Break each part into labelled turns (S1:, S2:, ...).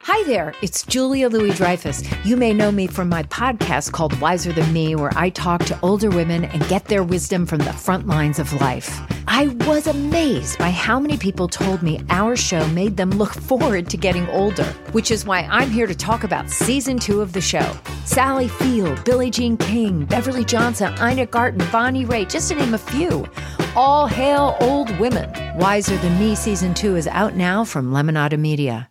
S1: Hi there, it's Julia Louis-Dreyfus. You may know me from my podcast called Wiser Than Me, where I talk to older women and get their wisdom from the front lines of life. I was amazed by how many people told me our show made them look forward to getting older, which is why I'm here to talk about season 2 of the show. Sally Field, Billie Jean King, Beverly Johnson, Ina Garten, Bonnie Raitt, just to name a few. All hail old women. Wiser Than Me season 2 is out now from Lemonada Media.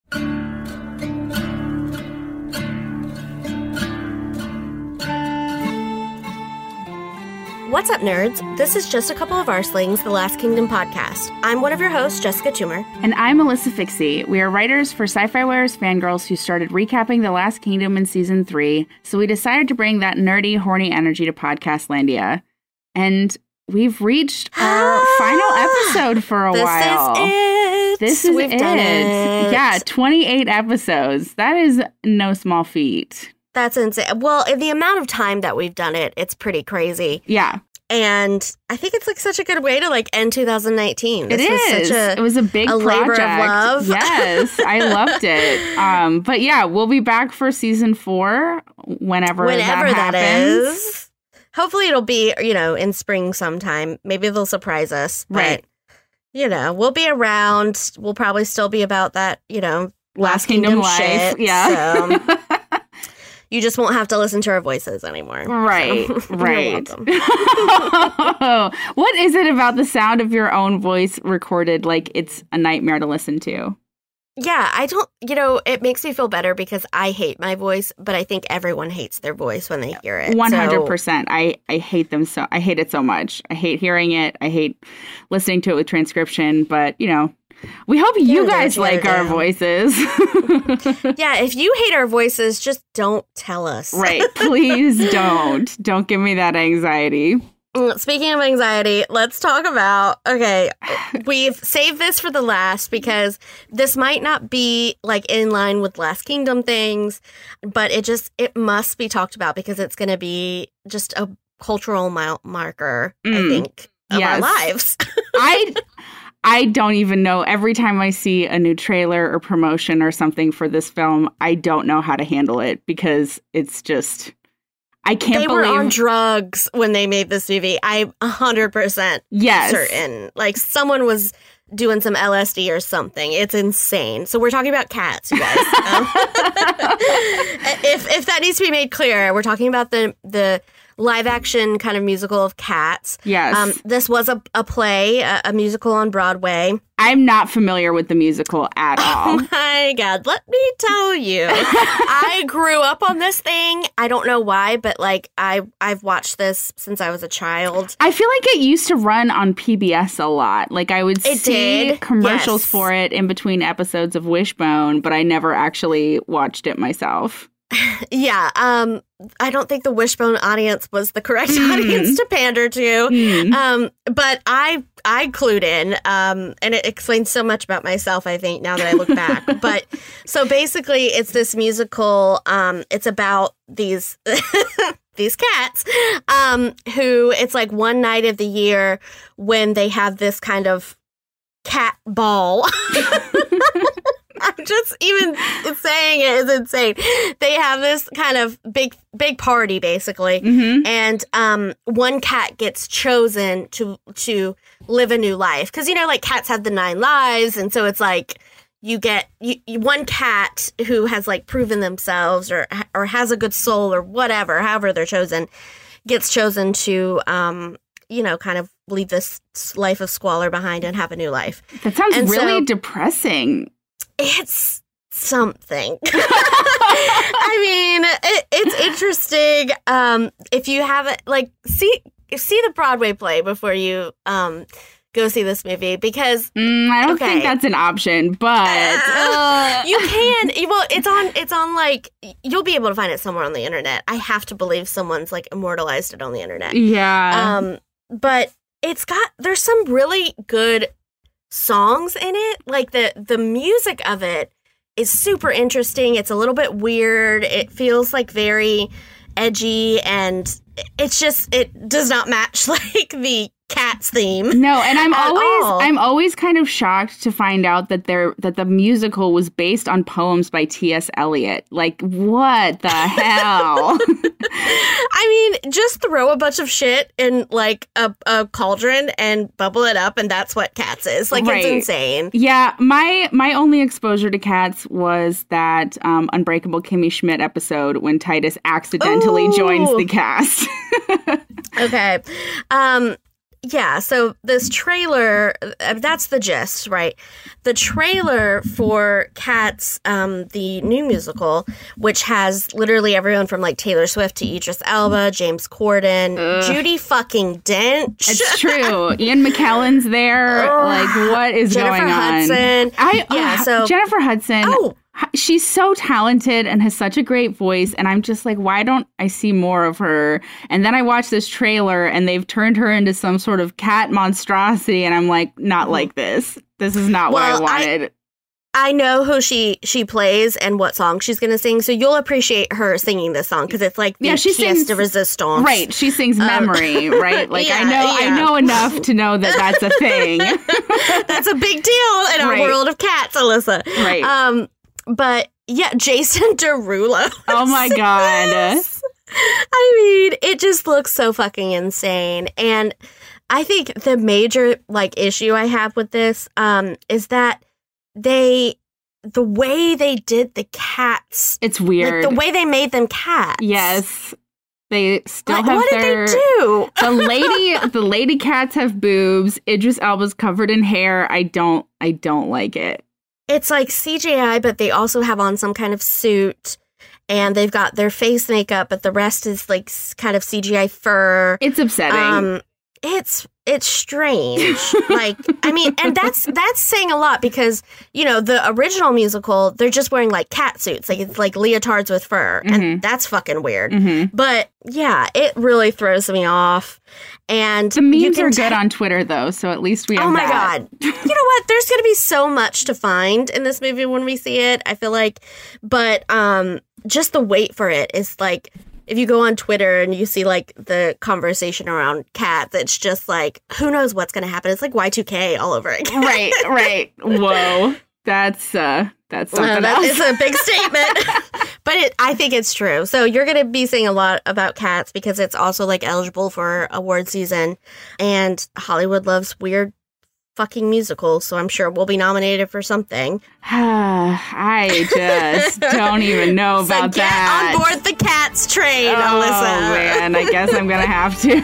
S2: What's up, nerds? This is Just a Couple of Arslings, the Last Kingdom podcast. I'm one of your hosts, Jessica Toomer.
S3: And I'm Melissa Fixie. We are writers for Sci-Fi Ware's Fangirls who started recapping The Last Kingdom in Season 3, so we decided to bring that nerdy, horny energy to Podcastlandia. And we've reached our final episode for a while. This is
S2: We've done it.
S3: Yeah, 28 episodes. That is no small feat.
S2: That's insane. Well, in the amount of time that we've done it, it's pretty crazy.
S3: Yeah.
S2: And I think it's like such a good way to like end 2019.
S3: It is. It was a big project.
S2: Labor of love.
S3: Yes, I loved it. But yeah, we'll be back for season 4 whenever that happens.
S2: Is. Hopefully it'll be, in spring sometime. Maybe they'll surprise us.
S3: Right.
S2: But, we'll be around. We'll probably still be about that,
S3: Last Kingdom life.
S2: Shit,
S3: Yeah.
S2: So. You just won't have to listen to our voices anymore.
S3: Right,
S2: so.
S3: right. What is it about the sound of your own voice recorded like it's a nightmare to listen to?
S2: Yeah, I don't, it makes me feel better because I hate my voice, but I think everyone hates their voice when they hear it.
S3: 100%. I hate them so, I hate it so much. I hate hearing it. I hate listening to it with transcription, but, we hope you guys like our voices.
S2: Yeah, if you hate our voices, just don't tell us.
S3: Right. Please don't. Don't give me that anxiety.
S2: Speaking of anxiety, let's talk about, we've saved this for the last because this might not be like in line with Last Kingdom things, but it must be talked about because it's going to be just a cultural marker, I think, of our lives.
S3: I don't even know. Every time I see a new trailer or promotion or something for this film, I don't know how to handle it because it's just, I can't believe.
S2: They were on drugs when they made this movie. I'm 100% certain. Like someone was doing some LSD or something. It's insane. So we're talking about Cats, you guys. If that needs to be made clear, we're talking about the live action kind of musical of Cats.
S3: Yes.
S2: This was a play, a musical on Broadway.
S3: I'm not familiar with the musical at all.
S2: Oh my God. Let me tell you. I grew up on this thing. I don't know why, but I've watched this since I was a child.
S3: I feel like it used to run on PBS a lot. Like I would see commercials for it in between episodes of Wishbone, but I never actually watched it myself.
S2: Yeah, I don't think the Wishbone audience was the correct audience to pander to. But I clued in, and it explains so much about myself, I think, now that I look back. But so basically, it's this musical. It's about these these cats who it's like one night of the year when they have this kind of cat ball. I'm just even saying it is insane. They have this kind of big party, basically. And one cat gets chosen to live a new life. Because, like cats have the 9 lives. And so it's like you get one cat who has like proven themselves or has a good soul or whatever, however they're chosen, gets chosen to, kind of leave this life of squalor behind and have a new life.
S3: That sounds really depressing.
S2: It's something. I mean, it's interesting. If you haven't, see the Broadway play before you go see this movie, because
S3: I don't think that's an option, but
S2: you can. Well, it's on like you'll be able to find it somewhere on the internet. I have to believe someone's like immortalized it on the internet.
S3: Yeah.
S2: But there's some really good songs in it. Like the music of it is super interesting. It's a little bit weird. It feels like very edgy, and it does not match like the Cats theme.
S3: No, and
S2: all.
S3: I'm always kind of shocked to find out that the musical was based on poems by T.S. Eliot. Like, what the hell?
S2: I mean, just throw a bunch of shit in like a cauldron and bubble it up, and that's what Cats is. Like,
S3: Right.
S2: It's insane.
S3: Yeah, my only exposure to Cats was that Unbreakable Kimmy Schmidt episode when Titus accidentally joins the cast.
S2: Okay. Yeah, so this trailer, that's the gist, right? The trailer for Cats, the new musical, which has literally everyone from like Taylor Swift to Idris Elba, James Corden, Judi fucking Dench.
S3: It's true. Ian McKellen's there. Like, what is
S2: Jennifer
S3: going on?
S2: Hudson.
S3: Jennifer Hudson.
S2: Oh.
S3: She's so talented and has such a great voice. And I'm just like, why don't I see more of her? And then I watched this trailer and they've turned her into some sort of cat monstrosity. And I'm like, not like this. This is not what I wanted.
S2: I know who she plays and what song she's going to sing. So you'll appreciate her singing this song because it's like the pièce de résistance.
S3: Right. She sings Memory, right? Like, I know enough to know that that's a thing.
S2: That's a big deal in our world of Cats, Alyssa.
S3: Right.
S2: But yeah, Jason Derulo.
S3: Oh my God.
S2: I mean, it just looks so fucking insane. And I think the major like issue I have with this is that the way they did the cats.
S3: It's weird.
S2: Like the way they made them cats.
S3: Yes. They still have
S2: what
S3: their...
S2: did they do?
S3: The lady cats have boobs. Idris Elba's covered in hair. I don't like it.
S2: It's like CGI, but they also have on some kind of suit, and they've got their face makeup, but the rest is like kind of CGI fur.
S3: It's upsetting.
S2: It's strange. Like, I mean, and that's saying a lot because, you know, the original musical, they're just wearing like cat suits. Like, it's like leotards with fur.
S3: Mm-hmm.
S2: And that's fucking weird.
S3: Mm-hmm.
S2: But yeah, it really throws me off. And
S3: the memes are good on Twitter, though, so at least we have
S2: God. You know what? There's going to be so much to find in this movie when we see it, I feel like. But just the wait for it is like, if you go on Twitter and you see like the conversation around Cats, it's just like, who knows what's going to happen? It's like Y2K all over again.
S3: Right. Whoa. That's something else.
S2: It's a big statement, but I think it's true. So you're going to be seeing a lot about Cats because it's also like eligible for award season, and Hollywood loves weird fucking musicals, so I'm sure we'll be nominated for something.
S3: I just don't even know about that.
S2: Get on board the Cats train,
S3: Alyssa.
S2: Oh
S3: Man, I guess I'm gonna have to.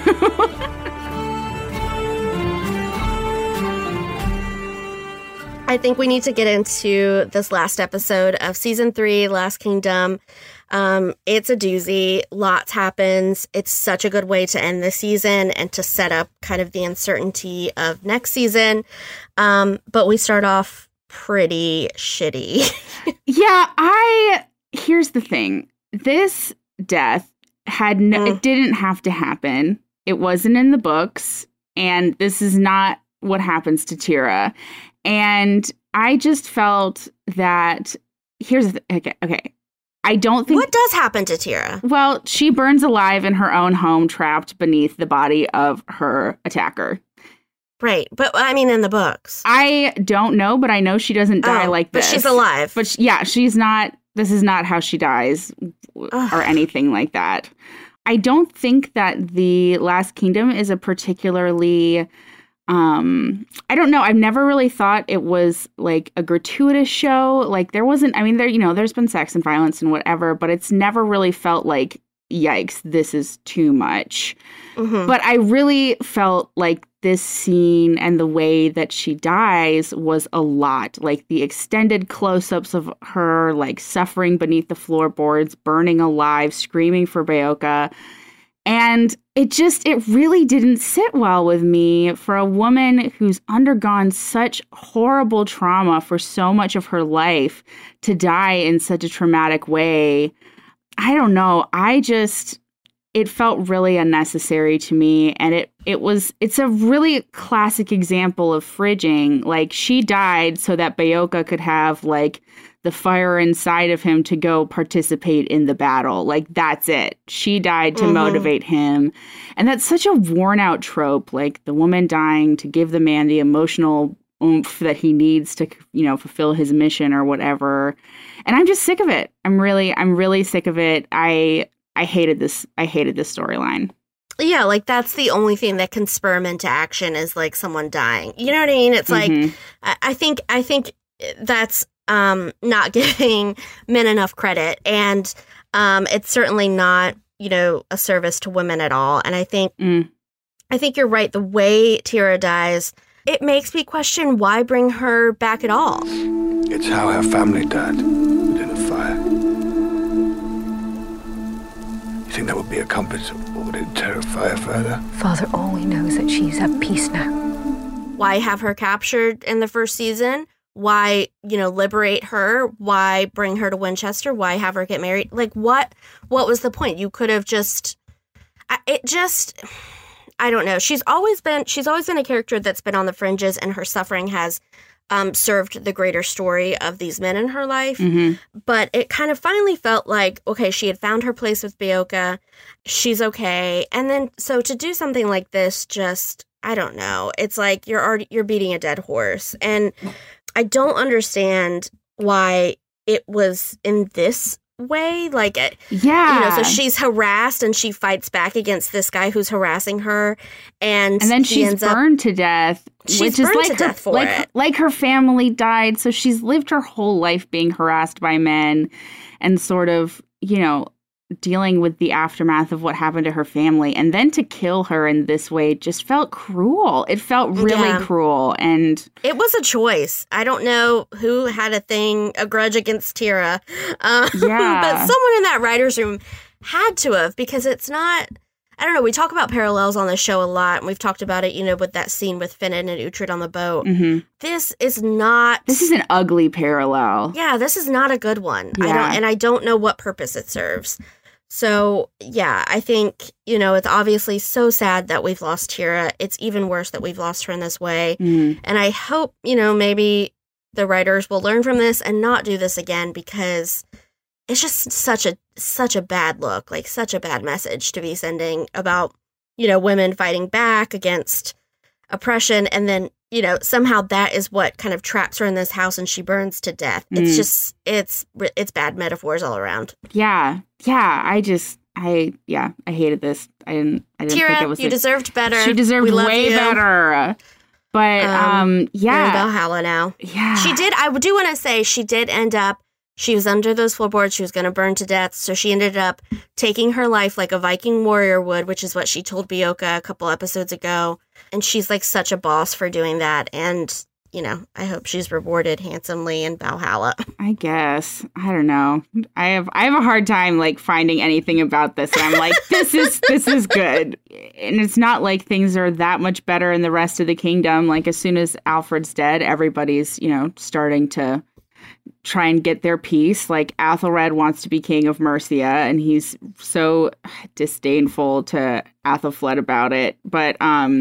S2: I think we need to get into this last episode of season 3, Last Kingdom. It's a doozy. Lots happens. It's such a good way to end the season and to set up kind of the uncertainty of next season. But we start off pretty shitty.
S3: Yeah, here's the thing. This death it didn't have to happen. It wasn't in the books, and this is not what happens to Tira. And I just felt that okay. I don't think...
S2: What does happen to Tira?
S3: Well, she burns alive in her own home, trapped beneath the body of her attacker.
S2: Right. But, I mean, in the books.
S3: I don't know, but I know she doesn't die like this.
S2: But she's alive.
S3: But, she's not... This is not how she dies or anything like that. I don't think that The Last Kingdom is a particularly... I don't know. I've never really thought it was like a gratuitous show. Like there wasn't, I mean, there's been sex and violence and whatever, but it's never really felt like, yikes, this is too much. Mm-hmm. But I really felt like this scene and the way that she dies was a lot. Like the extended close-ups of her, like suffering beneath the floorboards, burning alive, screaming for Beocca. And it really didn't sit well with me for a woman who's undergone such horrible trauma for so much of her life to die in such a traumatic way. I don't know. It felt really unnecessary to me. And it's a really classic example of fridging. Like she died so that Beocca could have like the fire inside of him to go participate in the battle. Like, that's it. She died to motivate him. And that's such a worn out trope, like the woman dying to give the man the emotional oomph that he needs to, fulfill his mission or whatever. And I'm just sick of it. I'm really sick of it. I hated this storyline.
S2: Yeah, like that's the only thing that can spur him into action is like someone dying. You know what I mean? It's like I think that's not giving men enough credit, and it's certainly not a service to women at all. And I think you're right. The way Tira dies, it makes me question why bring her back at all.
S4: It's how her family died within a fire. You think that would be a comfort, or would it terrify her further?
S1: Father only knows that she's at peace now.
S2: Why have her captured in the first season? Why, liberate her? Why bring her to Winchester? Why have her get married? Like, what was the point? You could have just, I don't know. She's always been a character that's been on the fringes, and her suffering has served the greater story of these men in her life. But it kind of finally felt like, okay, she had found her place with Beoka. She's okay. And then, so to do something like this, just, I don't know. It's like you're beating a dead horse. And I don't understand why it was in this way. Like, so she's harassed and she fights back against this guy who's harassing her, and
S3: then she's burned to death.
S2: She's burned to death for it.
S3: Like her family died, so she's lived her whole life being harassed by men, and sort of dealing with the aftermath of what happened to her family, and then to kill her in this way just felt cruel. It felt really cruel, and
S2: it was a choice. I don't know who had a grudge against Tira, but someone in that writer's room had to have, because it's not, I don't know, we talk about parallels on the show a lot, and we've talked about it, with that scene with Finan and Uhtred on the boat. This is an
S3: ugly parallel.
S2: Yeah, this is not a good one.
S3: Yeah.
S2: I don't know what purpose it serves. So, yeah, I think, it's obviously so sad that we've lost Tira. It's even worse that we've lost her in this way. And I hope, maybe the writers will learn from this and not do this again, because it's just such a bad look, like such a bad message to be sending about, women fighting back against oppression. And then, somehow that is what kind of traps her in this house and she burns to death. It's just, it's bad metaphors all around.
S3: Yeah. I hated this. I didn't
S2: Tira,
S3: think it was.
S2: You deserved better.
S3: She deserved way better. But
S2: you're in Valhalla now.
S3: Yeah.
S2: She did. I do want to say she did end up. She was under those floorboards. She was going to burn to death. So she ended up taking her life like a Viking warrior would, which is what she told Beoka a couple episodes ago. And she's like such a boss for doing that. And, I hope she's rewarded handsomely in Valhalla.
S3: I guess. I don't know. I have a hard time like finding anything about this. And I'm like, this is good. And it's not like things are that much better in the rest of the kingdom. Like, as soon as Alfred's dead, everybody's, starting to try and get their piece. Like, Athelred wants to be king of Mercia, and he's so disdainful to Athelflaed about it. But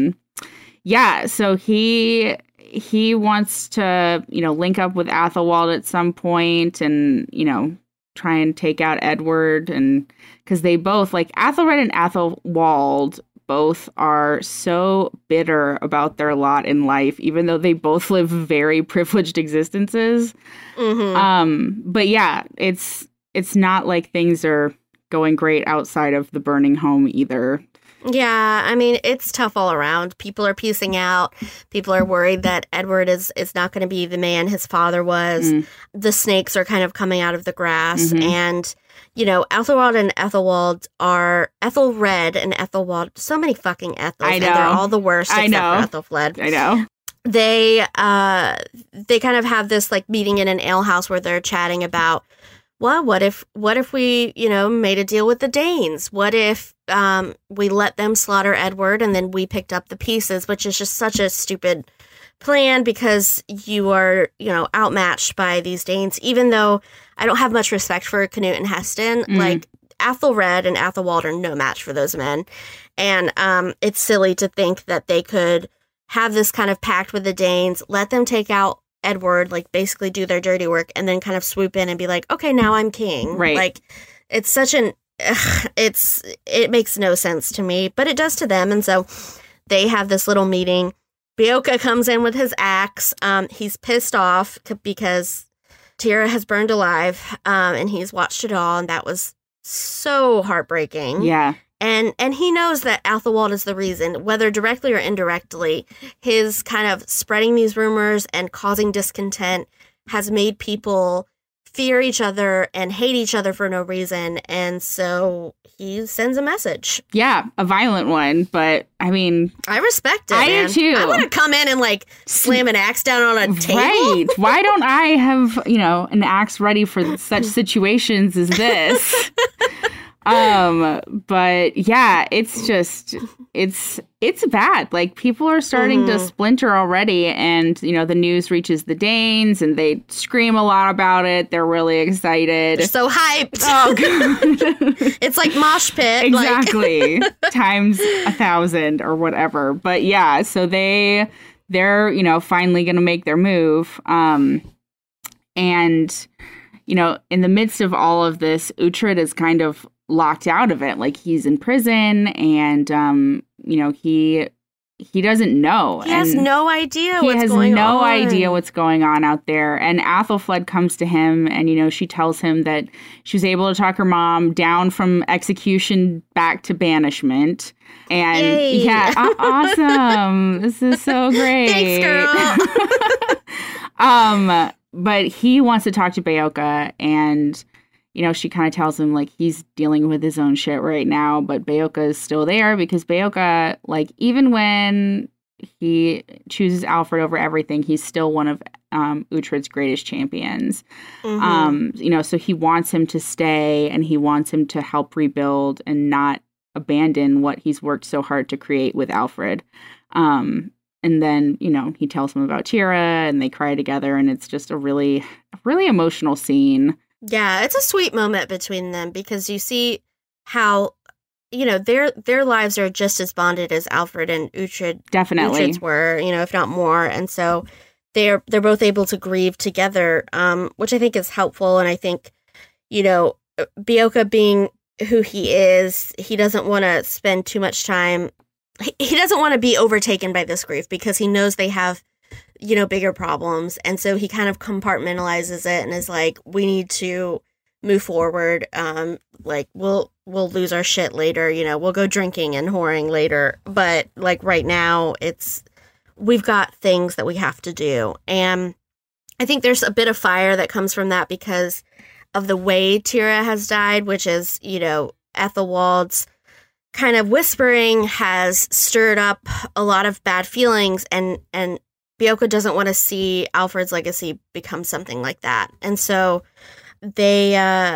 S3: so he wants to link up with Athelwald at some point, and try and take out Edward, and because they both, like, Athelred and Athelwald both are so bitter about their lot in life, even though they both live very privileged existences. But yeah, it's not like things are going great outside of the burning home either.
S2: Yeah, I mean, it's tough all around. People are piecing out. People are worried that Edward is not going to be the man his father was. The snakes are kind of coming out of the grass. And, Athelwald and Ethelwald are Ethelred and Ethelwald. So many fucking Ethels.
S3: I know.
S2: And they're all the worst except for Ethelflaed.
S3: I know.
S2: They kind of have this like meeting in an alehouse where they're chatting about, well, what if we, made a deal with the Danes? What if we let them slaughter Edward and then we picked up the pieces, which is just such a stupid plan because you are, outmatched by these Danes. Even though I don't have much respect for Canute and Heston, like Athelred and Athelwald are no match for those men. And it's silly to think that they could have this kind of pact with the Danes, let them take out Edward, like, basically do their dirty work and then kind of swoop in and be like, okay, now I'm king.
S3: Right.
S2: Like, it's such it makes no sense to me, but it does to them. And so they have this little meeting. Beoka comes in with his axe. He's pissed off because Tira has burned alive, and he's watched it all, and that was so heartbreaking.
S3: Yeah.
S2: And he knows that Athelwald is the reason, whether directly or indirectly. His kind of spreading these rumors and causing discontent has made people fear each other and hate each other for no reason. And so he sends a message.
S3: Yeah, a violent one, but I mean...
S2: I respect it,
S3: I
S2: man.
S3: do too.
S2: I want to come in and, like, slam an axe down on a table.
S3: Right. Why don't I have, an axe ready for such situations as this? But yeah, it's just, it's bad. Like, people are starting to splinter already, and, the news reaches the Danes and they scream a lot about it. They're really excited.
S2: They're so hyped.
S3: Oh, God.
S2: It's like mosh pit.
S3: Exactly. Times 1,000 or whatever. But yeah, so they're, finally going to make their move. And, in the midst of all of this, Uhtred is kind of locked out of it. Like, he's in prison, and he doesn't know.
S2: He has no idea what's going on.
S3: He has no idea what's going on out there. And Athelflaed comes to him, and she tells him that she was able to talk her mom down from execution back to banishment. And
S2: Yay.
S3: Yeah, awesome. This is so great.
S2: Thanks, girl.
S3: But he wants to talk to Beoka, and she kind of tells him, like, he's dealing with his own shit right now, but Beoka is still there because Beoka, like, even when he chooses Alfred over everything, he's still one of Uhtred's greatest champions. So he wants him to stay, and he wants him to help rebuild and not abandon what he's worked so hard to create with Alfred. And then, he tells him about Tira, and they cry together, and it's just a really emotional scene.
S2: Yeah, it's a sweet moment between them because you see how, their lives are just as bonded as Alfred and Uhtred's were, if not more. And so they're both able to grieve together, which I think is helpful. And I think, Beoka being who he is, he doesn't want to spend too much time. He doesn't want to be overtaken by this grief because he knows they have bigger problems. And so he kind of compartmentalizes it and is like, we need to move forward. Like, we'll lose our shit later. We'll go drinking and whoring later. But, like, right now, we've got things that we have to do. And I think there's a bit of fire that comes from that because of the way Tira has died, which is, Ethelwald's kind of whispering has stirred up a lot of bad feelings, and Beoka doesn't want to see Alfred's legacy become something like that. And so they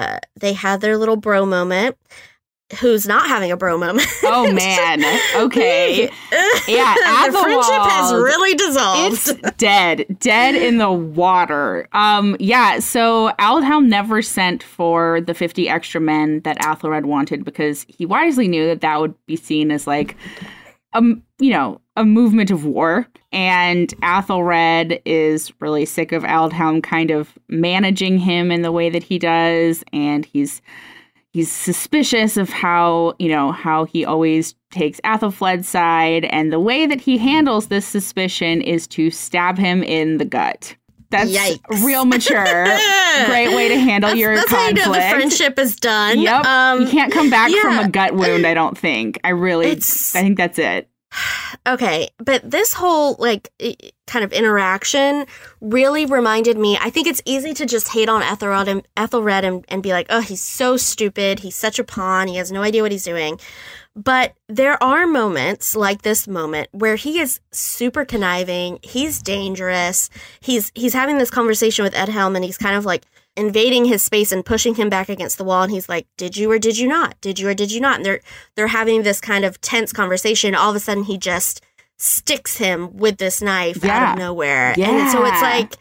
S2: had their little bro moment. Who's not having a bro moment?
S3: Oh, man. Okay. Yeah,
S2: the friendship has really dissolved.
S3: It's dead in the water. Yeah, so Aldhelm never sent for the 50 extra men that Athelred wanted because he wisely knew that would be seen as like a movement of war. And Athelred is really sick of Aldhelm kind of managing him in the way that he does, and he's suspicious of how he always takes Athelflaed's side, and the way that he handles this suspicion is to stab him in the gut. That's
S2: Yikes.
S3: Real mature. Great way to handle your conflict.
S2: That's how you know the friendship is done.
S3: Yep. You can't come back from a gut wound, I don't think. I think that's it.
S2: Okay, but this whole, like, kind of interaction really reminded me, I think it's easy to just hate on Ethelred and be like, oh, he's so stupid, he's such a pawn, he has no idea what he's doing. But there are moments like this moment where he is super conniving, he's dangerous, he's having this conversation with Edhelm, and he's kind of like invading his space and pushing him back against the wall, and he's like, did you or did you not? Did you or did you not? And they're having this kind of tense conversation. All of a sudden he just sticks him with this knife out of nowhere.
S3: Yeah.
S2: And so it's like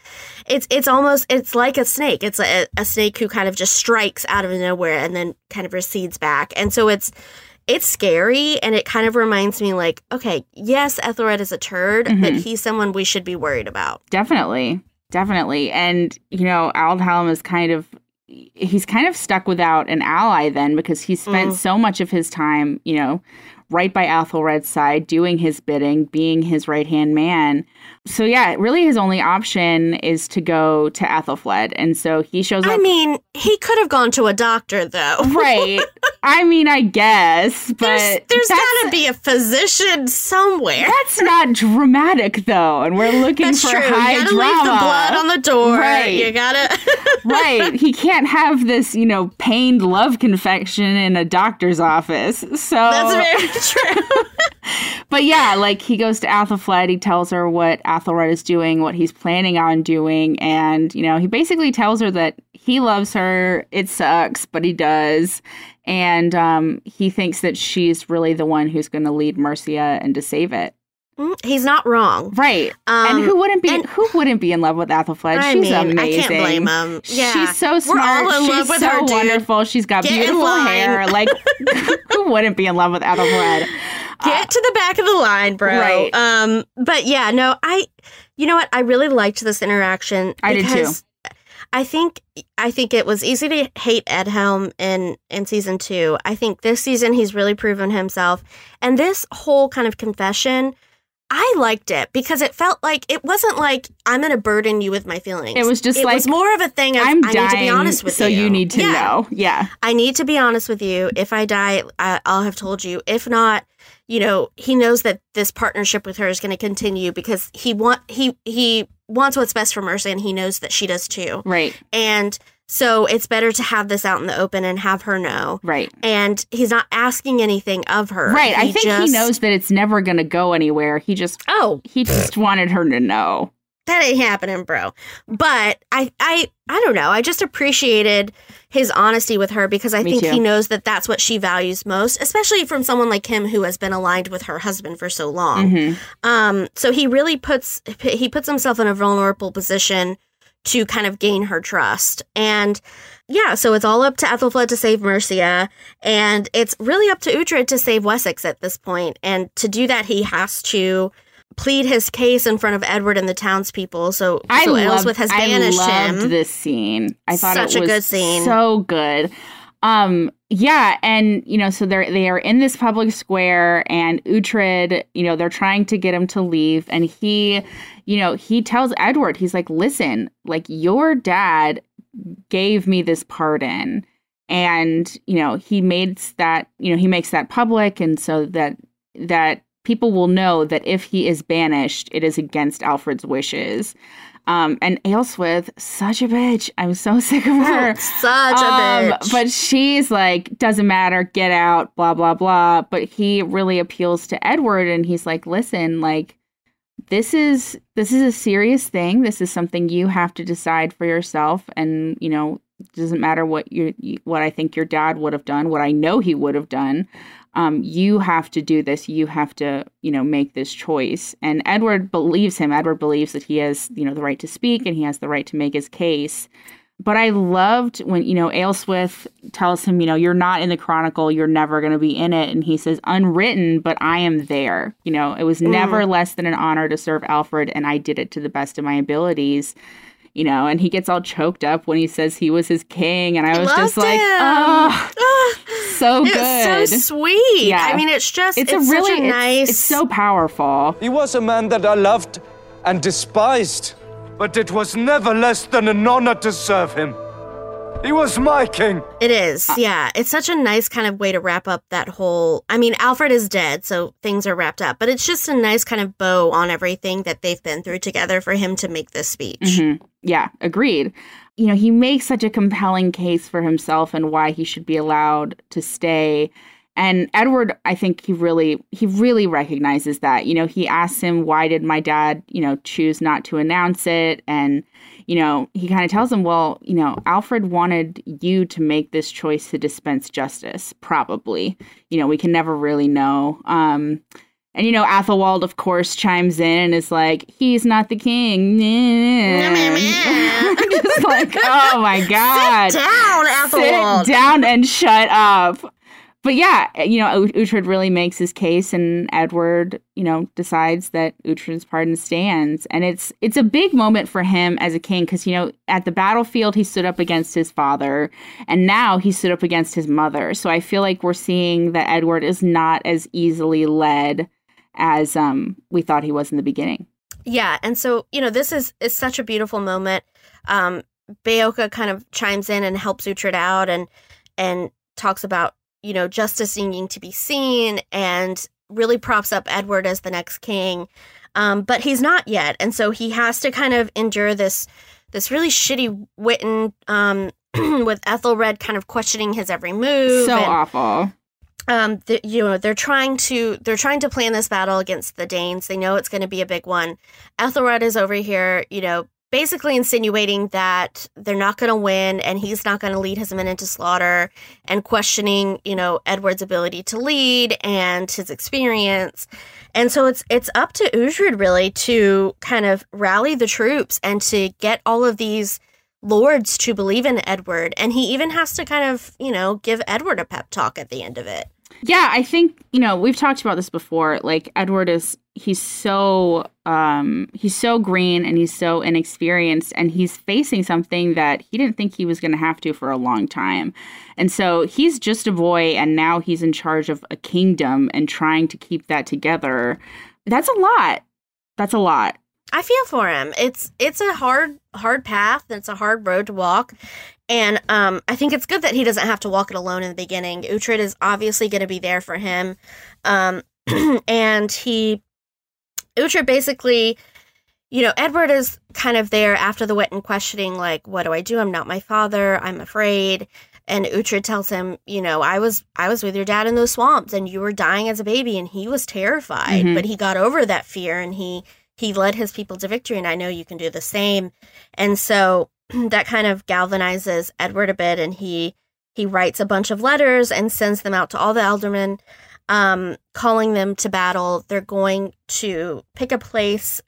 S2: it's like a snake. It's a snake who kind of just strikes out of nowhere and then kind of recedes back. And so it's scary, and it kind of reminds me, like, okay, yes, Ethelred is a turd, but he's someone we should be worried about.
S3: Definitely. Definitely. And, Aldhelm is he's kind of stuck without an ally then, because he spent so much of his time, right by Athelred's side, doing his bidding, being his right-hand man. So, yeah, really his only option is to go to Athelflaed. And so he shows up.
S2: I mean, he could have gone to a doctor, though.
S3: Right. I mean, I guess, but
S2: there's got to be a physician somewhere.
S3: That's not dramatic, though, and we're looking for high
S2: you gotta
S3: drama.
S2: Leave the blood on the door.
S3: Right.
S2: You gotta.
S3: Right. He can't have this, pained love confession in a doctor's office. So
S2: that's very true.
S3: But yeah, like he goes to Athelflaed. He tells her what Athelred is doing, what he's planning on doing, and he basically tells her that he loves her. It sucks, but he does. And he thinks that she's really the one who's going to lead Mercia and to save it.
S2: He's not wrong.
S3: Right. And who wouldn't be in love with Athelflaed? She's amazing.
S2: I can't blame him. Yeah.
S3: She's so smart.
S2: We're all in love with her, dude.
S3: Wonderful. She's got beautiful hair. Like, who wouldn't be in love with Athelflaed?
S2: Get to the back of the line, bro.
S3: Right.
S2: But yeah, no, you know what? I really liked this interaction.
S3: I did too.
S2: I think it was easy to hate Edhelm in season 2. I think this season he's really proven himself. And this whole kind of confession, I liked it because it felt like it wasn't like I'm going to burden you with my feelings.
S3: It was just
S2: it was more of a thing of I need to be honest with you.
S3: So you need to know. Yeah.
S2: I need to be honest with you. If I die, I'll have told you. If not, he knows that this partnership with her is going to continue because he wants what's best for Mercia, and he knows that she does too.
S3: Right.
S2: And so it's better to have this out in the open and have her know.
S3: Right.
S2: And he's not asking anything of her.
S3: Right. I think he knows that it's never going to go anywhere. He just wanted her to know.
S2: That ain't happening, bro. But I don't know. I just appreciated his honesty with her because I think he knows that that's what she values most, especially from someone like him who has been aligned with her husband for so long.
S3: Mm-hmm.
S2: So he really puts himself in a vulnerable position to kind of gain her trust. And yeah, so it's all up to Athelflaed to save Mercia, and it's really up to Uhtred to save Wessex at this point. And to do that, he has to plead his case in front of Edward and the townspeople. So Aelswith has banished him.
S3: I loved this scene. I thought it was
S2: such a good scene.
S3: So good. Yeah, and so they are in this public square, and Uhtred, they're trying to get him to leave, and he tells Edward, he's like, listen, like your dad gave me this pardon, and he makes that public, and so that people will know that if he is banished, it is against Alfred's wishes. And Aelswith, such a bitch. I'm so sick of her.
S2: Such a bitch.
S3: But she's like, doesn't matter, get out, blah, blah, blah. But he really appeals to Edward, and he's like, listen, like, this is a serious thing. This is something you have to decide for yourself. And, it doesn't matter what I think your dad would have done, what I know he would have done. You have to do this. You have to, make this choice. And Edward believes him. Edward believes that he has, the right to speak and he has the right to make his case. But I loved when, Aelswith tells him, you're not in the Chronicle. You're never going to be in it. And he says, unwritten, but I am there. It was never less than an honor to serve Alfred. And I did it to the best of my abilities. And he gets all choked up when he says he was his king. And I was just like, oh, so good.
S2: It's so sweet.
S3: Yeah.
S2: I mean, it's such a nice.
S3: It's so powerful.
S5: He was a man that I loved and despised, but it was never less than an honor to serve him. He was my king.
S2: It is, yeah. It's such a nice kind of way to wrap up that whole... I mean, Alfred is dead, so things are wrapped up. But it's just a nice kind of bow on everything that they've been through together for him to make this speech.
S3: Mm-hmm. Yeah, agreed. He makes such a compelling case for himself and why he should be allowed to stay. And Edward, I think he really recognizes that. He asks him, why did my dad, choose not to announce it? And, he kind of tells him, well, Alfred wanted you to make this choice to dispense justice, probably. We can never really know. And, Athelwald, of course, chimes in and is like, he's not the king. Just like, oh, my God.
S2: Sit down, Athelwald.
S3: Sit down and shut up. But yeah, Uhtred really makes his case, and Edward, decides that Uhtred's pardon stands. And it's a big moment for him as a king because, at the battlefield, he stood up against his father, and now he stood up against his mother. So I feel like we're seeing that Edward is not as easily led as we thought he was in the beginning.
S2: Yeah, and so, this is such a beautiful moment. Beocca kind of chimes in and helps Uhtred out and talks about, justice needing to be seen, and really props up Edward as the next king. But he's not yet. And so he has to kind of endure this really shitty Witten with Ethelred kind of questioning his every move.
S3: So awful.
S2: They're trying to plan this battle against the Danes. They know it's going to be a big one. Ethelred is over here, basically insinuating that they're not going to win and he's not going to lead his men into slaughter, and questioning, Edward's ability to lead and his experience. And so it's up to Uhtred really to kind of rally the troops and to get all of these lords to believe in Edward. And he even has to kind of, give Edward a pep talk at the end of it.
S3: Yeah, I think, we've talked about this before. Like, Edward he's so green and he's so inexperienced, and he's facing something that he didn't think he was going to have to for a long time. And so he's just a boy, and now he's in charge of a kingdom and trying to keep that together. That's a lot.
S2: I feel for him. It's a hard path. It's a hard road to walk. And I think it's good that he doesn't have to walk it alone in the beginning. Uhtred is obviously going to be there for him. And Uhtred basically, Edward is kind of there after the Witten questioning, like, what do I do? I'm not my father. I'm afraid. And Uhtred tells him, I was with your dad in those swamps and you were dying as a baby, and he was terrified, but he got over that fear and he led his people to victory, and I know you can do the same. And so that kind of galvanizes Edward a bit, and he writes a bunch of letters and sends them out to all the aldermen, calling them to battle. They're going to pick a place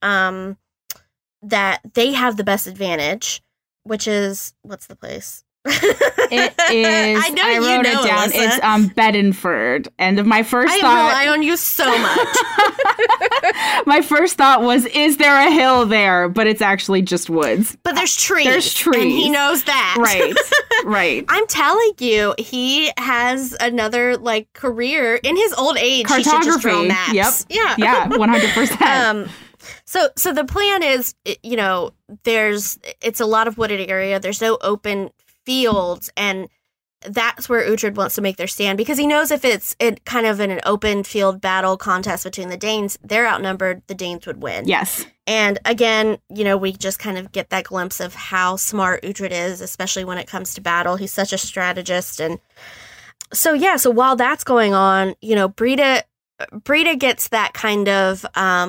S2: that they have the best advantage, which is, what's the place?
S3: It is. I wrote it down. Alyssa. It's Bedford. And my first thought,
S2: I rely on you so much.
S3: My first thought was, is there a hill there? But it's actually just woods.
S2: But there's trees. And he knows that.
S3: Right.
S2: I'm telling you, he has another career in his old age.
S3: Cartography.
S2: He should just draw maps.
S3: Yep. Yeah. 100%.
S2: So the plan is, it's a lot of wooded area. There's no open fields, and that's where Uhtred wants to make their stand, because he knows if it's kind of in an open field battle contest between the Danes, they're outnumbered, the Danes would win.
S3: Yes.
S2: And again, we just kind of get that glimpse of how smart Uhtred is, especially when it comes to battle. He's such a strategist. And so while that's going on, Brida gets that kind of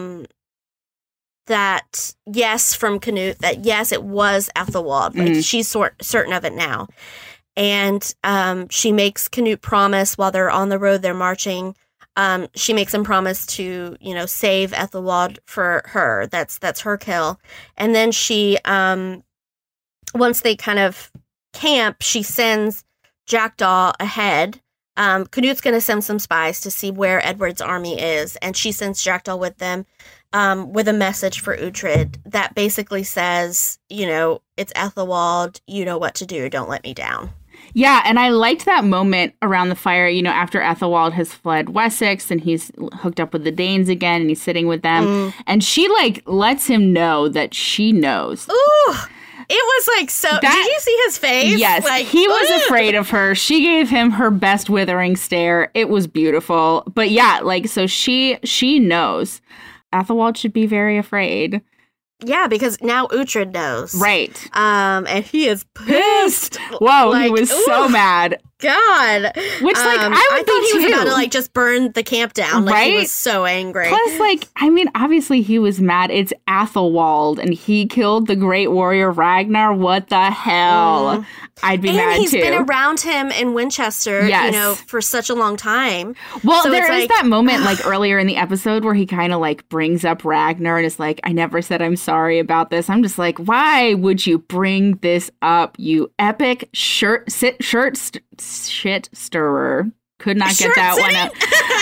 S2: that yes from Canute, that yes, it was Ethelwald. Like she's certain of it now. And she makes Canute promise while they're on the road, they're marching. She makes him promise to, save Ethelwald for her. That's her kill. And then she, once they kind of camp, she sends Jackdaw ahead. Canute's going to send some spies to see where Edward's army is. And she sends Jackdaw with them. With a message for Uhtred that basically says, it's Ethelwald, you know what to do, don't let me down.
S3: Yeah, and I liked that moment around the fire, after Ethelwald has fled Wessex and he's hooked up with the Danes again and he's sitting with them. And she, lets him know that she knows.
S2: Ooh! It was so... did you see his face?
S3: Yes, he was afraid of her. She gave him her best withering stare. It was beautiful. But yeah, so she knows. Ethelwald should be very afraid.
S2: Yeah, because now Uhtred knows.
S3: Right.
S2: And he is pissed.
S3: Whoa, he was so mad.
S2: God.
S3: Which, I
S2: thought he was about to, just burn the camp down.
S3: Right?
S2: He was so angry.
S3: Plus, obviously he was mad. It's Athelwald, and he killed the great warrior Ragnar. What the hell? I'd be mad, too. And he's
S2: been around him in Winchester,
S3: yes.
S2: For such a long time.
S3: Well, so there is that moment, earlier in the episode where he kind of, brings up Ragnar and is like, I never said I'm sorry about this. I'm just like, why would you bring this up, you epic shit stirrer? Could not get that one up.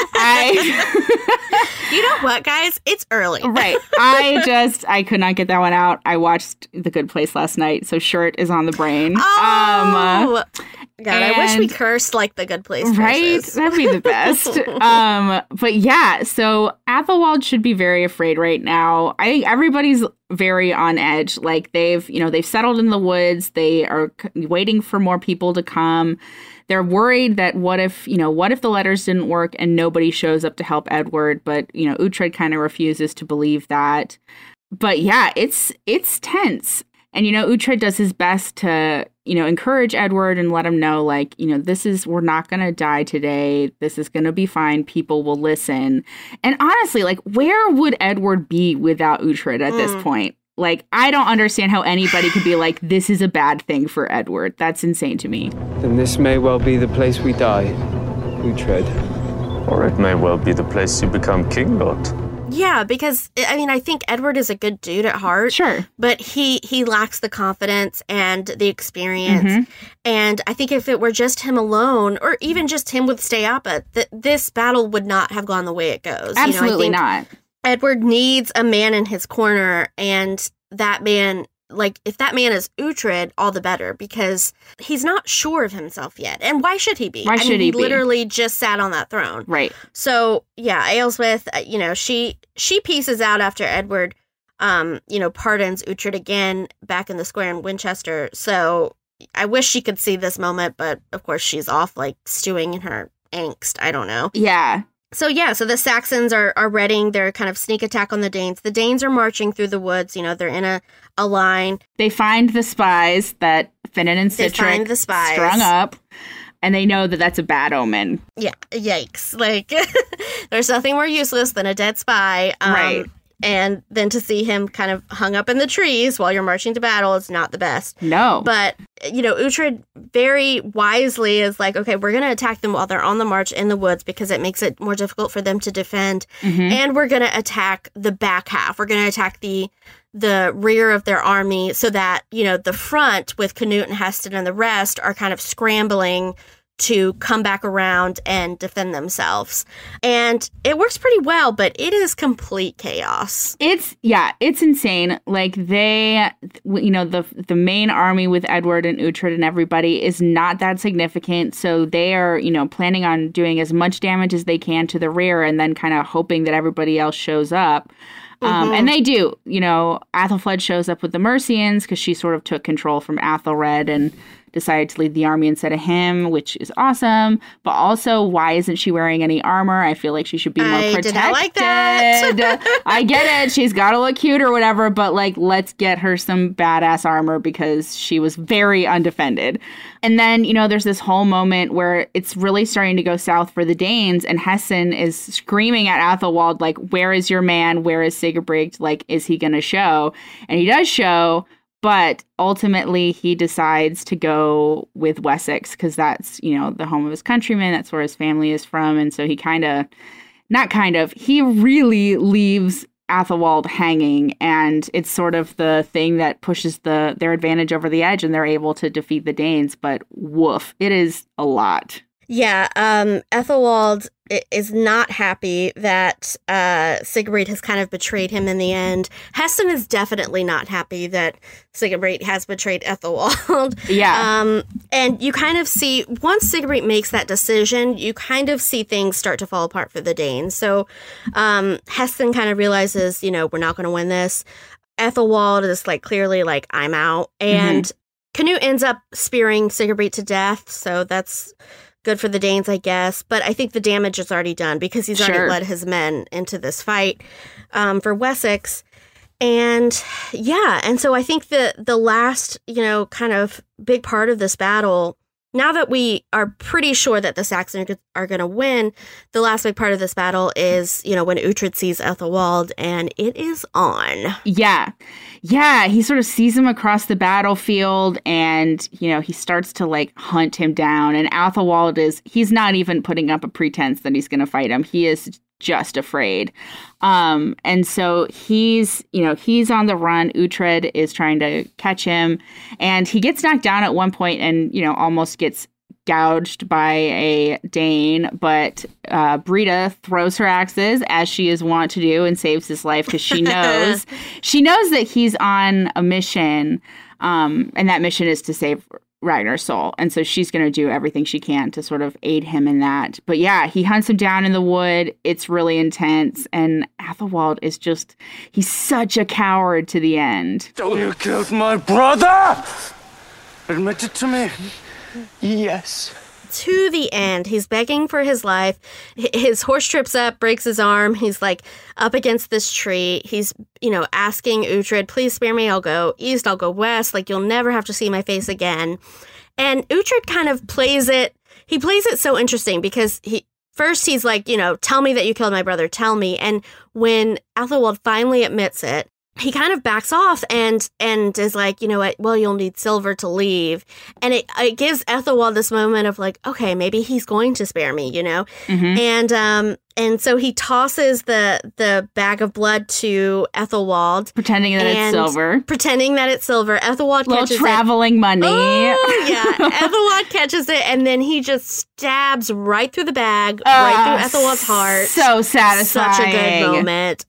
S2: You know what, guys? It's early.
S3: Right. I could not get that one out. I watched The Good Place last night, so shirt is on the brain.
S2: Oh, God, I wish we cursed like The Good Place.
S3: Right? That'd be the best. But yeah, so Athelwald should be very afraid right now. I think everybody's very on edge. Like they've settled in the woods. They are waiting for more people to come. They're worried that what if the letters didn't work and nobody shows up to help Edward? But, Uhtred kind of refuses to believe that. But yeah, it's tense. And, Uhtred does his best to, encourage Edward and let him know, like, we're not going to die today. This is going to be fine. People will listen. And honestly, like, where would Edward be without Uhtred at this point? Like, I don't understand how anybody could be like, this is a bad thing for Edward. That's insane to me.
S6: Then this may well be the place we die, Uhtred.
S7: Or it may well be the place you become king, Lord.
S2: Yeah, because, I think Edward is a good dude at heart.
S3: Sure.
S2: But he lacks the confidence and the experience. Mm-hmm. And I think if it were just him alone, or even just him with Steapa, this battle would not have gone the way it goes.
S3: Absolutely not.
S2: Edward needs a man in his corner, and that man, like, if that man is Uhtred, all the better, because he's not sure of himself yet. And why should he be?
S3: Why should he be?
S2: He literally just sat on that throne.
S3: Right.
S2: So, yeah, Aelswith, she pieces out after Edward, pardons Uhtred again back in the square in Winchester. So I wish she could see this moment, but of course she's off, like, stewing in her angst. I don't know.
S3: Yeah.
S2: So the Saxons are readying their kind of sneak attack on the Danes. The Danes are marching through the woods. They're in a line.
S3: They find the spies that Finan and Sihtric strung up, and they know that that's a bad omen.
S2: Yeah, yikes. Like, there's nothing more useless than a dead spy.
S3: Right.
S2: And then to see him kind of hung up in the trees while you're marching to battle is not the best.
S3: No.
S2: But, Uhtred very wisely is like, okay, we're going to attack them while they're on the march in the woods because it makes it more difficult for them to defend. Mm-hmm. And we're going to attack the back half. We're going to attack the rear of their army so that, the front with Canute and Heston and the rest are kind of scrambling to come back around and defend themselves. And it works pretty well, but it is complete chaos.
S3: It's insane. Like the main army with Edward and Uhtred and everybody is not that significant. So they are, planning on doing as much damage as they can to the rear and then kind of hoping that everybody else shows up. Mm-hmm. And they do. Athelflaed shows up with the Mercians because she sort of took control from Athelred and decided to lead the army instead of him, which is awesome. But also, why isn't she wearing any armor? I feel like she should be more protected.
S2: Did not like that.
S3: I get it. She's got to look cute or whatever, but like, let's get her some badass armor because she was very undefended. And then, there's this whole moment where it's really starting to go south for the Danes, and Heston is screaming at Athelwald, like, where is your man? Where is Sigebrecht? Like, is he going to show? And he does show. But ultimately, he decides to go with Wessex because that's, the home of his countrymen. That's where his family is from. And so he he really leaves Athelwald hanging. And it's sort of the thing that pushes their advantage over the edge and they're able to defeat the Danes. But woof, it is a lot.
S2: Yeah, Ethelwald is not happy that Sigebrecht has kind of betrayed him in the end. Heston is definitely not happy that Sigebrecht has betrayed Ethelwald.
S3: Yeah.
S2: And you kind of see, once Sigebrecht makes that decision, you kind of see things start to fall apart for the Danes. So Heston kind of realizes, we're not going to win this. Ethelwald is clearly I'm out. And Canute ends up spearing Sigebrecht to death. So that's good for the Danes, I guess. But I think the damage is already done because he's already led his men into this fight for Wessex. And yeah, and so I think the last, kind of big part of this battle, now that we are pretty sure that the Saxons are going to win, the last big part of this battle is, when Uhtred sees Ethelwald, and it is on.
S3: Yeah. Yeah, he sort of sees him across the battlefield and, he starts to hunt him down. And Athelwald he's not even putting up a pretense that he's going to fight him. He is just afraid. And so he's on the run. Uhtred is trying to catch him and he gets knocked down at one point and, almost gets gouged by a Dane, but Brita throws her axes, as she is wont to do, and saves his life because she knows that he's on a mission, and that mission is to save Ragnar's soul. And so she's going to do everything she can to sort of aid him in that. But yeah, he hunts him down in the wood. It's really intense. And Athelwald is just, he's such a coward to the end.
S5: You killed my brother! Admit it to me.
S4: Yes.
S2: To the end, he's begging for his life. His horse trips up, breaks his arm. He's like up against this tree. He's, asking Uhtred, please spare me. I'll go east, I'll go west. Like, you'll never have to see my face again. And Uhtred kind of plays it. He plays it so interesting because he's like, tell me that you killed my brother. Tell me. And when Athelwald finally admits it, he kind of backs off and is like, you know what, well, you'll need silver to leave. And it gives Ethelwald this moment of like, okay, maybe he's going to spare me, Mm-hmm. And so he tosses the bag of blood to Ethelwald.
S3: Pretending that it's silver.
S2: Ethelwald catches it.
S3: Traveling money.
S2: Oh, yeah. Ethelwald catches it, and then he just stabs right through the bag, right through Ethelwald's heart.
S3: So satisfying.
S2: Such a good moment.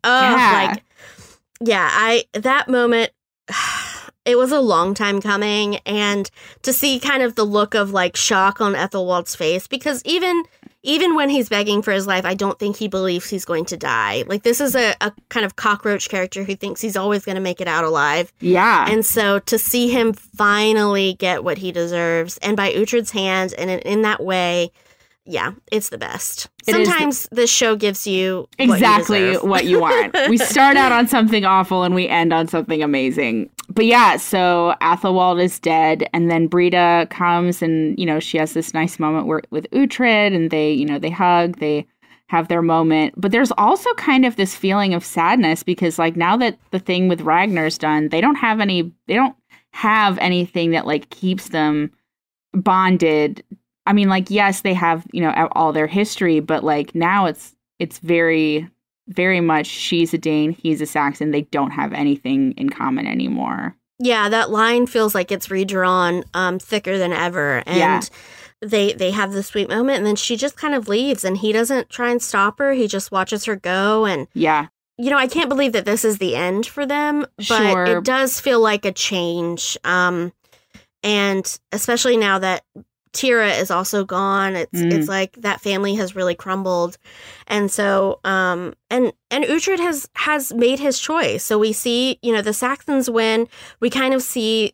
S2: That moment, it was a long time coming, and to see kind of the look of like shock on Ethelwald's face, because even when he's begging for his life, I don't think he believes he's going to die. Like, this is a kind of cockroach character who thinks he's always going to make it out alive. Yeah. And so to see him finally get what he deserves, and by Uhtred's hand, and in that way, yeah, it's the best. Sometimes this show gives you
S3: exactly what you want. We start out on something awful and we end on something amazing. But yeah, so Athelwald is dead, and then Brita comes and, she has this nice moment with Uhtred, and they hug, they have their moment. But there's also kind of this feeling of sadness because, like, now that the thing with Ragnar's done, they don't have anything that like keeps them bonded. I mean, like, yes, they have, all their history, but like now it's very, very much she's a Dane, he's a Saxon. They don't have anything in common anymore.
S2: Yeah, that line feels like it's redrawn thicker than ever. And they have this sweet moment, and then she just kind of leaves, and he doesn't try and stop her. He just watches her go. And I can't believe that this is the end for them, but it does feel like a change. And especially now that Tira is also gone. It's like that family has really crumbled. And so and Uhtred has made his choice. So we see, the Saxons win. We kind of see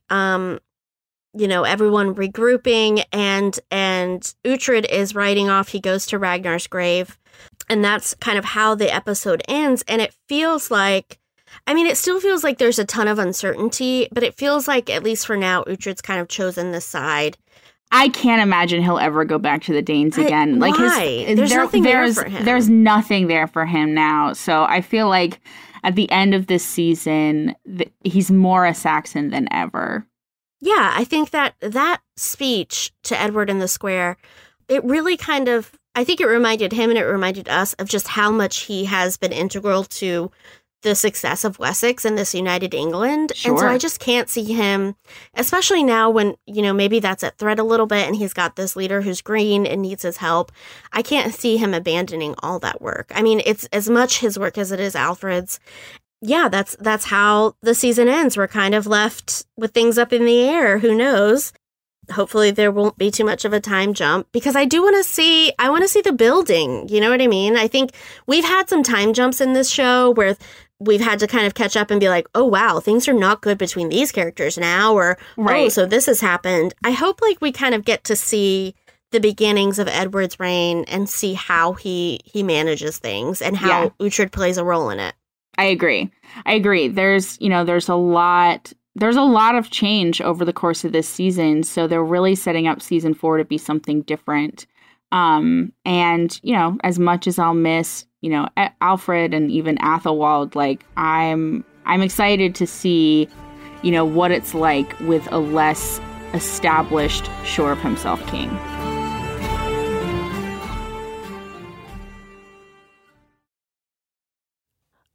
S2: everyone regrouping, and Uhtred is riding off. He goes to Ragnar's grave. And that's kind of how the episode ends. And it feels like, it still feels like there's a ton of uncertainty, but it feels like, at least for now, Uhtred's kind of chosen this side.
S3: I can't imagine he'll ever go back to the Danes again.
S2: Why? There's nothing there for him.
S3: There's nothing there for him now. So I feel like at the end of this season, he's more a Saxon than ever.
S2: Yeah, I think that speech to Edward in the Square, it really kind of, I think it reminded him and it reminded us of just how much he has been integral to the success of Wessex and this united England. Sure. And so I just can't see him, especially now when, maybe that's at threat a little bit and he's got this leader who's green and needs his help. I can't see him abandoning all that work. It's as much his work as it is Alfred's. Yeah, that's how the season ends. We're kind of left with things up in the air. Who knows? Hopefully there won't be too much of a time jump, because I want to see the building. You know what I mean? I think we've had some time jumps in this show where we've had to kind of catch up and be like, oh, wow, things are not good between these characters now, or, oh, so this has happened. I hope we kind of get to see the beginnings of Edward's reign and see how he manages things and how Uhtred plays a role in it.
S3: I agree. There's a lot of change over the course of this season. So they're really setting up season 4 to be something different. And, as much as I'll miss, Alfred and even Athelwald, I'm excited to see, what it's like with a less established, sure of himself king.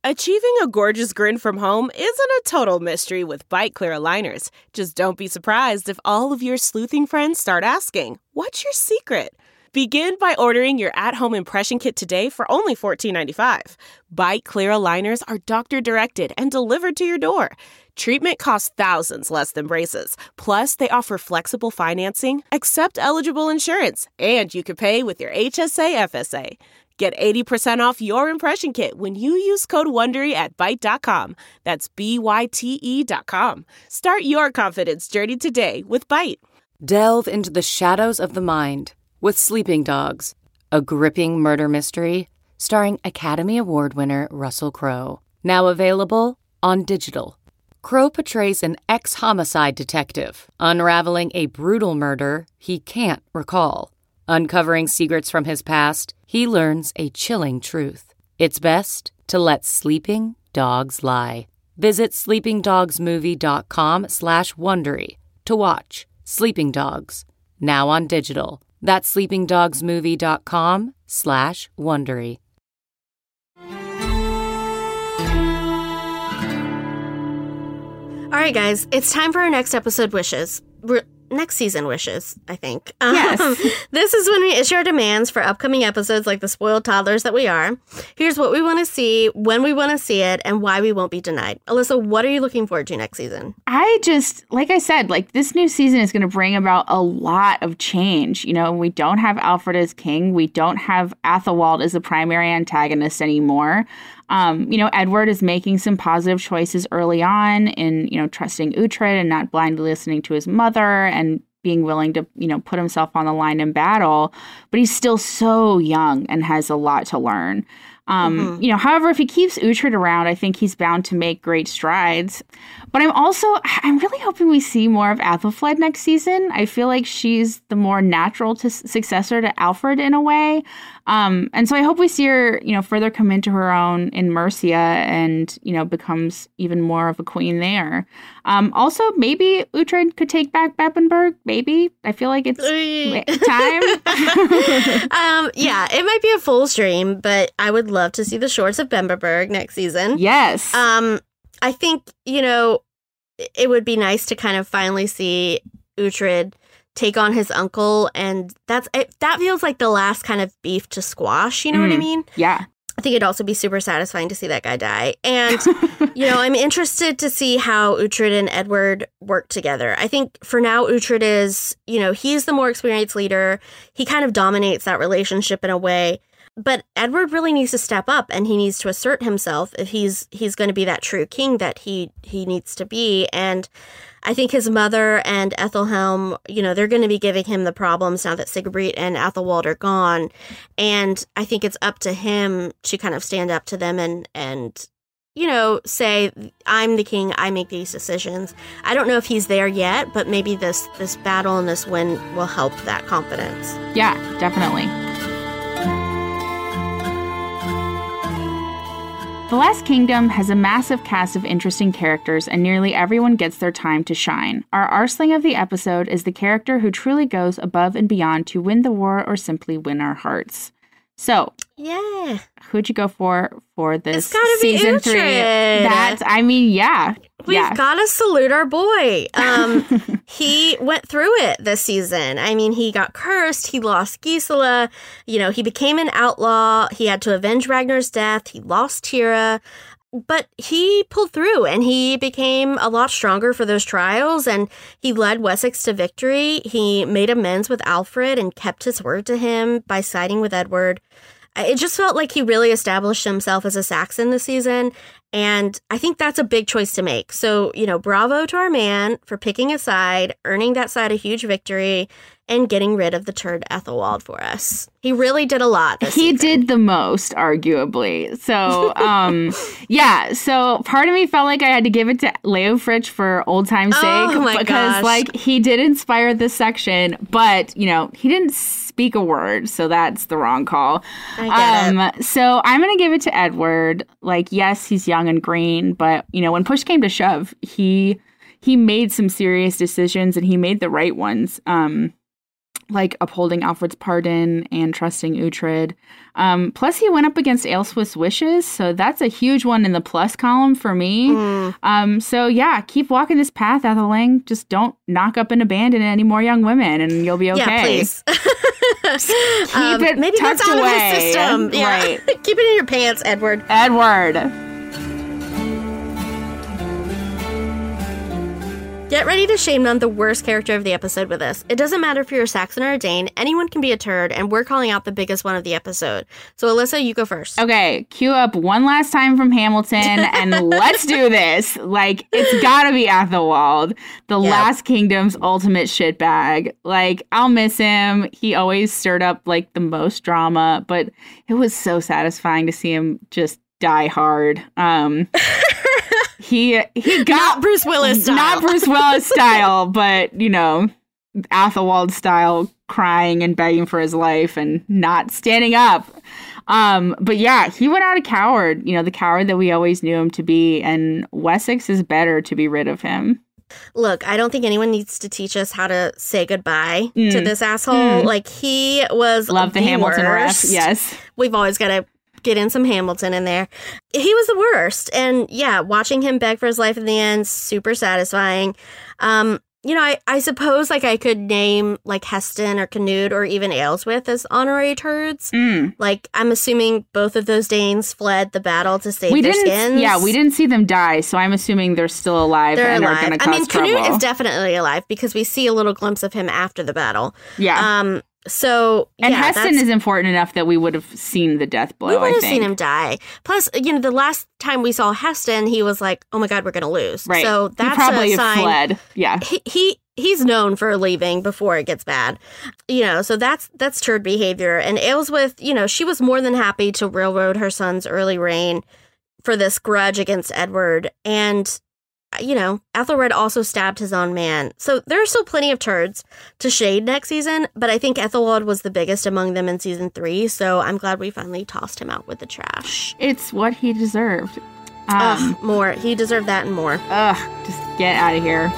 S8: Achieving a gorgeous grin from home isn't a total mystery with Byte Clear aligners. Just don't be surprised if all of your sleuthing friends start asking, "What's your secret?" Begin by ordering your at-home impression kit today for only $14.95. Byte Clear aligners are doctor-directed and delivered to your door. Treatment costs thousands less than braces. Plus, they offer flexible financing, accept eligible insurance, and you can pay with your HSA FSA. Get 80% off your impression kit when you use code WONDERY at Byte.com. That's BYTE.com. Start your confidence journey today with Byte.
S9: Delve into the shadows of the mind with Sleeping Dogs, a gripping murder mystery starring Academy Award winner Russell Crowe. Now available on digital. Crowe portrays an ex-homicide detective unraveling a brutal murder he can't recall. Uncovering secrets from his past, he learns a chilling truth. It's best to let sleeping dogs lie. Visit sleepingdogsmovie.com/Wondery to watch Sleeping Dogs, now on digital. That's sleepingdogsmovie.com/Wondery.
S2: All right, guys, it's time for our next episode wishes. Next season wishes, I think.
S3: Yes.
S2: This is when we issue our demands for upcoming episodes like the spoiled toddlers that we are. Here's what we want to see, when we want to see it, and why we won't be denied. Alyssa, what are you looking forward to next season?
S3: I just, like I said, this new season is going to bring about a lot of change. You know, we don't have Alfred as king. We don't have Athelwald as the primary antagonist anymore. Edward is making some positive choices early on in, trusting Uhtred and not blindly listening to his mother and being willing to, put himself on the line in battle. But he's still so young and has a lot to learn. However, if he keeps Uhtred around, I think he's bound to make great strides. But I'm really hoping we see more of Athelflaed next season. I feel like she's the more natural successor to Alfred in a way. And so I hope we see her, further come into her own in Mercia and, becomes even more of a queen there. Also, maybe Uhtred could take back Bebbanburg. Maybe. I feel like it's time.
S2: Yeah, it might be a full stream, but I would love to see the shores of Bebbanburg next season.
S3: Yes.
S2: I think, it would be nice to kind of finally see Uhtred take on his uncle, and that feels like the last kind of beef to squash, you know what I mean?
S3: Yeah.
S2: I think it'd also be super satisfying to see that guy die. And, I'm interested to see how Uhtred and Edward work together. I think for now, Uhtred is, he's the more experienced leader. He kind of dominates that relationship in a way. But Edward really needs to step up, and he needs to assert himself if he's going to be that true king that he needs to be. And I think his mother and Ethelhelm, they're going to be giving him the problems now that Sigebrit and Athelwald are gone. And I think it's up to him to kind of stand up to them and say, I'm the king, I make these decisions. I don't know if he's there yet, but maybe this battle and this win will help that confidence.
S3: Yeah, definitely. The Last Kingdom has a massive cast of interesting characters, and nearly everyone gets their time to shine. Our Arsling of the episode is the character who truly goes above and beyond to win the war or simply win our hearts. So,
S2: yeah,
S3: who'd you go for this
S2: it's gotta
S3: season
S2: be
S3: 3? Yeah.
S2: We've got to salute our boy. He went through it this season. I mean, he got cursed. He lost Gisela. He became an outlaw. He had to avenge Ragnar's death. He lost Thyra. But he pulled through, and he became a lot stronger for those trials, and he led Wessex to victory. He made amends with Alfred and kept his word to him by siding with Edward. It just felt like he really established himself as a Saxon this season, and I think that's a big choice to make. So, bravo to our man for picking a side, earning that side a huge victory, and getting rid of the turd Ethelwald for us. He really did a lot this season.
S3: Did the most, arguably. So, yeah. So part of me felt like I had to give it to Leofric for old time's sake. Because, he did inspire this section, but, he didn't speak a word, so that's the wrong call.
S2: I get it.
S3: So I'm going to give it to Edward. Yes, he's young and green, but, when push came to shove, he made some serious decisions, and he made the right ones. like upholding Alfred's pardon and trusting Uhtred. Plus, he went up against Aelswith's wishes, so that's a huge one in the plus column for me. So yeah, keep walking this path, Etheling. Just don't knock up and abandon any more young women, and you'll be okay.
S2: Yeah, please.
S3: Keep it
S2: maybe
S3: tucked
S2: that's out
S3: away.
S2: of his system. Yeah.
S3: Right.
S2: Keep it in your pants, Edward. Get ready to shame on the worst character of the episode with us. It doesn't matter if you're a Saxon or a Dane, anyone can be a turd, and we're calling out the biggest one of the episode. So, Alyssa, you go first.
S3: Okay, cue up one last time from Hamilton, and let's do this. Like, it's gotta be Athelwald, the Last Kingdom's ultimate shitbag. Like, I'll miss him. He always stirred up, like, the most drama, but it was so satisfying to see him just die hard. He got
S2: not Bruce Willis style.
S3: Not Bruce Willis style, but, you know, Athelwald style, crying and begging for his life and not standing up. But yeah, he went out a coward, you know, the coward that we always knew him to be, and Wessex is better to be rid of him.
S2: Look, I don't think anyone needs to teach us how to say goodbye to this asshole. Like, he was
S3: Love the Hamilton
S2: worst.
S3: ref, yes.
S2: We've always got to get in some Hamilton in there. He was the worst. And yeah, watching him beg for his life in the end, super satisfying. You know, I suppose like I could name like Heston or Canute or even Aelswith as honorary turds. Like, I'm assuming both of those Danes fled the battle to save their skins.
S3: Yeah, we didn't see them die, so I'm assuming they're still alive and are going to cause trouble.
S2: Canute is definitely alive because we see a little glimpse of him after the battle.
S3: Yeah.
S2: So,
S3: and Heston is important enough that we would have seen the death blow,
S2: we would
S3: I
S2: have
S3: think.
S2: seen him die. Plus, you know, the last time we saw Heston, he was like, oh my God, we're going to lose.
S3: Right.
S2: So that's
S3: he probably
S2: a sign.
S3: Fled. Yeah.
S2: He's known for leaving before it gets bad. You know, so that's turd behavior. And Aelswith, you know, she was more than happy to railroad her son's early reign for this grudge against Edward. And, you know, Ethelred also stabbed his own man. So there are still plenty of turds to shade next season, but I think Ethelwald was the biggest among them in season 3, so I'm glad we finally tossed him out with the trash.
S3: It's what he deserved.
S2: More. He deserved that and more.
S3: Just get out of here.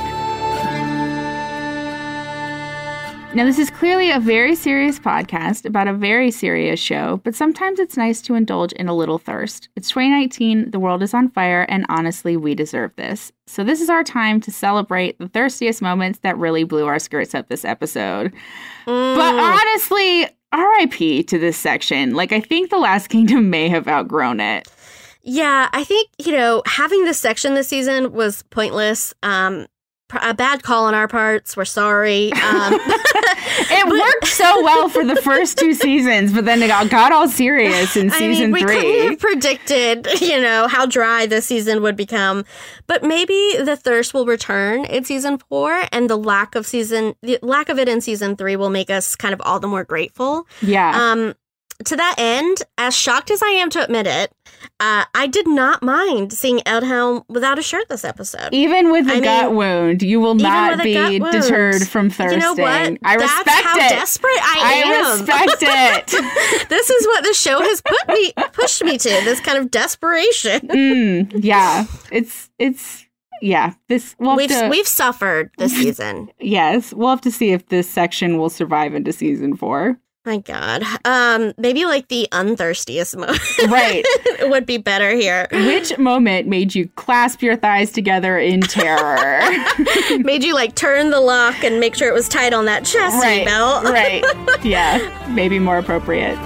S3: Now, this is clearly a very serious podcast about a very serious show, but sometimes it's nice to indulge in a little thirst. It's 2019, the world is on fire, and honestly, we deserve this. So this is our time to celebrate the thirstiest moments that really blew our skirts up this episode. But honestly, RIP to this section. Like, I think The Last Kingdom may have outgrown it.
S2: Yeah, I think, you know, having this section this season was pointless. A bad call on our parts. We're sorry.
S3: It worked so well for the first 2 seasons, but then it got all serious in season 3.
S2: We couldn't have predicted, you know, how dry this season would become. But maybe the thirst will return in season 4, and the lack of it in season 3 will make us kind of all the more grateful.
S3: Yeah.
S2: To that end, as shocked as I am to admit it, I did not mind seeing Eldhelm without a shirt this episode.
S3: Even with a gut wound, you will not be deterred from thirsting.
S2: You know what?
S3: I respect
S2: That's how
S3: it.
S2: desperate I am.
S3: I respect it.
S2: This is what the show has pushed me to, this kind of desperation.
S3: Yeah. It's yeah.
S2: We've suffered this season.
S3: Yes. We'll have to see if this section will survive into season 4.
S2: My God. Maybe like the unthirstiest moment.
S3: Right.
S2: It would be better here.
S3: Which moment made you clasp your thighs together in terror?
S2: Made you like turn the lock and make sure it was tight on that chest belt.
S3: Right. Yeah. Maybe more appropriate.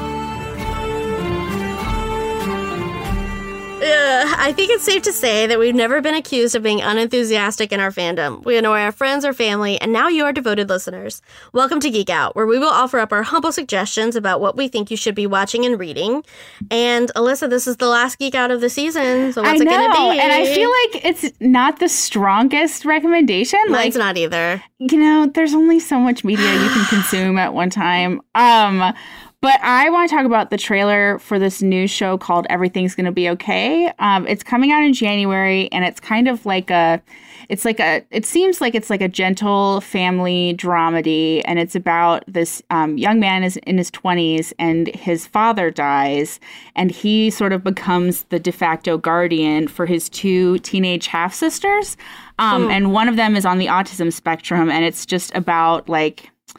S2: I think it's safe to say that we've never been accused of being unenthusiastic in our fandom. We annoy our friends or family, and now you are devoted listeners. Welcome to Geek Out, where we will offer up our humble suggestions about what we think you should be watching and reading. And Alyssa, this is the last Geek Out of the season, so what's it going to be?
S3: And I feel like it's not the strongest recommendation.
S2: Mine's not either.
S3: You know, there's only so much media you can consume at one time. But I want to talk about the trailer for this new show called Everything's Gonna Be Okay. It's coming out in January, and it's kind of like it seems like it's like a gentle family dramedy, and it's about this young man is in his 20s, and his father dies, and he sort of becomes the de facto guardian for his 2 teenage half-sisters. And one of them is on the autism spectrum, and it's just about like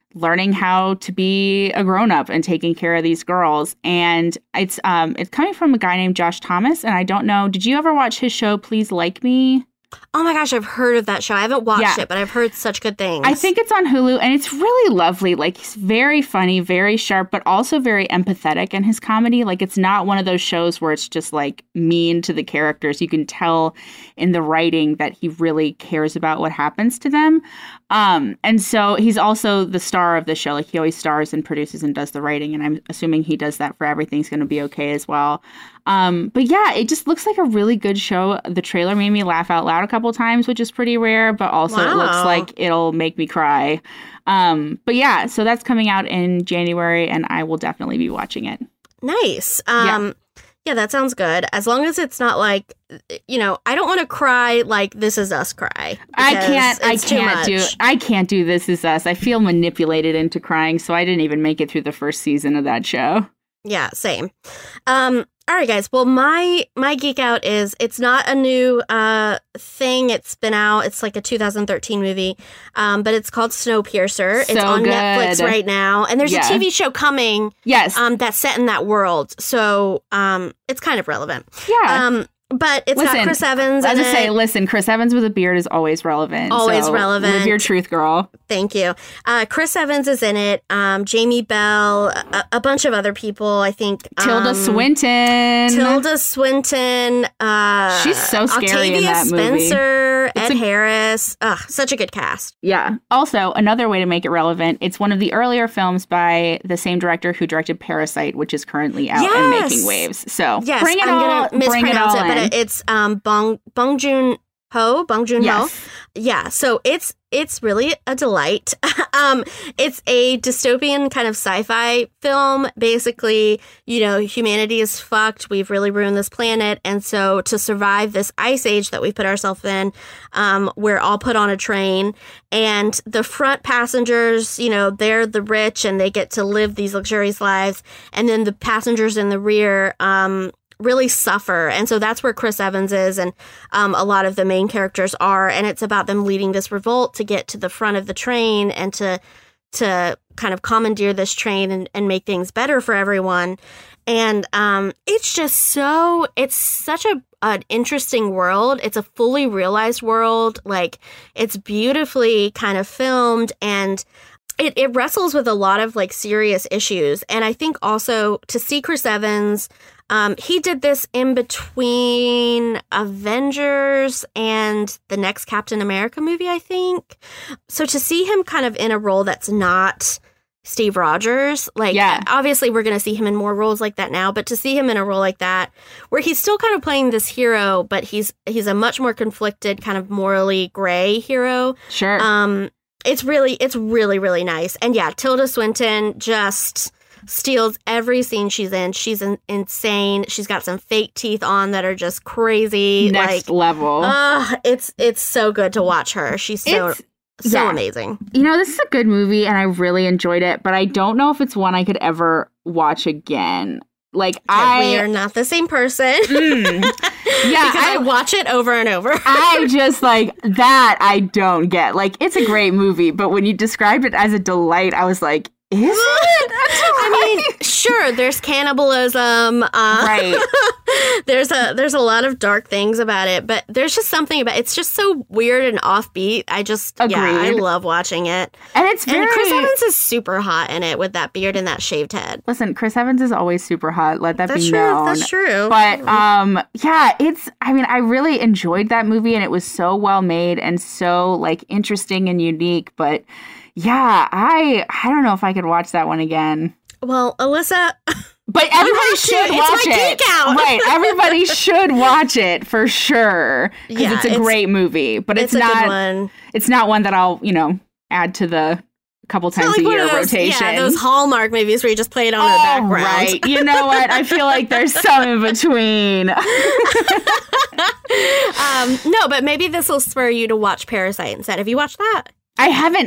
S3: learning how to be a grown-up and taking care of these girls. And it's coming from a guy named Josh Thomas. And I don't know, did you ever watch his show, Please Like Me?
S2: Oh my gosh, I've heard of that show. I haven't watched it, but I've heard such good things.
S3: I think it's on Hulu, and it's really lovely. Like, he's very funny, very sharp, but also very empathetic in his comedy. Like, it's not one of those shows where it's just, like, mean to the characters. You can tell in the writing that he really cares about what happens to them. And so he's also the star of the show. Like, he always stars and produces and does the writing, and I'm assuming he does that for Everything's Gonna Be Okay as well. But yeah, it just looks like a really good show. The trailer made me laugh out loud a couple times, which is pretty rare, but also It looks like it'll make me cry. But yeah, so that's coming out in January, and I will definitely be watching it.
S2: Nice. Yeah, that sounds good. As long as it's not like, you know, I don't want to cry like This Is Us cry. I
S3: can't do This Is Us. I feel manipulated into crying, so I didn't even make it through the first season of that show.
S2: Yeah, same. All right, guys. Well, my geek out is, it's not a new thing. It's been out. It's like a 2013 movie, but it's called Snowpiercer. It's on Netflix right now, and there's a TV show coming.
S3: Yes,
S2: that's set in that world, so it's kind of relevant.
S3: Yeah.
S2: But it's got Chris Evans.
S3: I was going to say, Chris Evans with a beard is always relevant.
S2: Always relevant.
S3: Live your truth, girl.
S2: Thank you. Chris Evans is in it. Jamie Bell, a bunch of other people, I think.
S3: Tilda Swinton. She's so scary
S2: Octavia
S3: in that movie.
S2: Spencer, Ed Harris. Such a good cast.
S3: Yeah. Also, another way to make it relevant, it's one of the earlier films by the same director who directed Parasite, which is currently out and making waves. So bring it all in.
S2: But it's Bong Joon-ho. Yeah, so it's really a delight. It's a dystopian kind of sci-fi film. Basically, you know, humanity is fucked. We've really ruined this planet. And so to survive this ice age that we've put ourselves in, we're all put on a train. And the front passengers, you know, they're the rich and they get to live these luxurious lives. And then the passengers in the rear, really suffer. And so that's where Chris Evans is, and a lot of the main characters are, and it's about them leading this revolt to get to the front of the train and to kind of commandeer this train and make things better for everyone. And it's just it's such an interesting world. It's a fully realized world. Like, it's beautifully kind of filmed, and it wrestles with a lot of like serious issues. And I think also to see Chris Evans, he did this in between Avengers and the next Captain America movie, I think. So to see him kind of in a role that's not Steve Rogers, like, obviously we're going to see him in more roles like that now, but to see him in a role like that, where he's still kind of playing this hero, but he's a much more conflicted, kind of morally gray hero.
S3: Sure.
S2: It's really, really nice. And yeah, Tilda Swinton just steals every scene she's in. She's insane. She's got some fake teeth on that are just crazy.
S3: Next level.
S2: It's so good to watch her. She's so amazing.
S3: You know, this is a good movie and I really enjoyed it, but I don't know if it's one I could ever watch again. Like,
S2: we are not the same person.
S3: Yeah,
S2: because I watch it over and over.
S3: I just like that. I don't get. Like, it's a great movie, but when you described it as a delight, I was like, is it?
S2: I mean, sure, there's cannibalism.
S3: Right.
S2: There's a lot of dark things about it, but there's just something about it's just so weird and offbeat. I just I love watching it.
S3: And Chris
S2: Evans is super hot in it with that beard and that shaved head.
S3: Listen, Chris Evans is always super hot. Let that be known.
S2: That's true.
S3: But I really enjoyed that movie, and it was so well made and so like interesting and unique. But yeah, I don't know if I could watch that one again.
S2: Well, Alyssa,
S3: but everybody should watch it.
S2: Geek out.
S3: Right, everybody should watch it for sure, because it's a great movie. But it's not
S2: a good one.
S3: It's not one that I'll add to the couple times a year rotation.
S2: Yeah, those Hallmark movies where you just play it on in the background.
S3: Right. You know what? I feel like there's some in between.
S2: No, but maybe this will spur you to watch Parasite instead. Have you watched that?
S3: I haven't.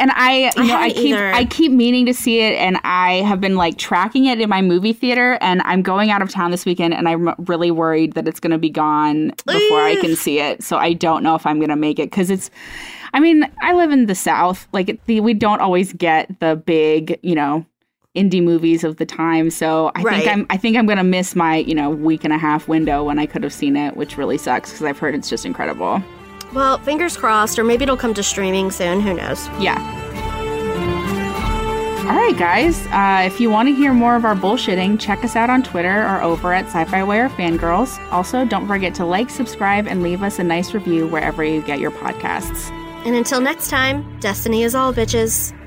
S3: I keep meaning to see it, and I have been like tracking it in my movie theater, and I'm going out of town this weekend, and I'm really worried that it's going to be gone before I can see it. So I don't know if I'm going to make it, because I live in the South. Like we don't always get the big, indie movies of the time. So I think I'm going to miss my, week and a half window when I could have seen it, which really sucks because I've heard it's just incredible.
S2: Well, fingers crossed, or maybe it'll come to streaming soon. Who knows?
S3: Yeah. All right, guys. If you want to hear more of our bullshitting, check us out on Twitter or over at Sci-Fi Wire Fangirls. Also, don't forget to like, subscribe, and leave us a nice review wherever you get your podcasts.
S2: And until next time, Destiny is all, bitches.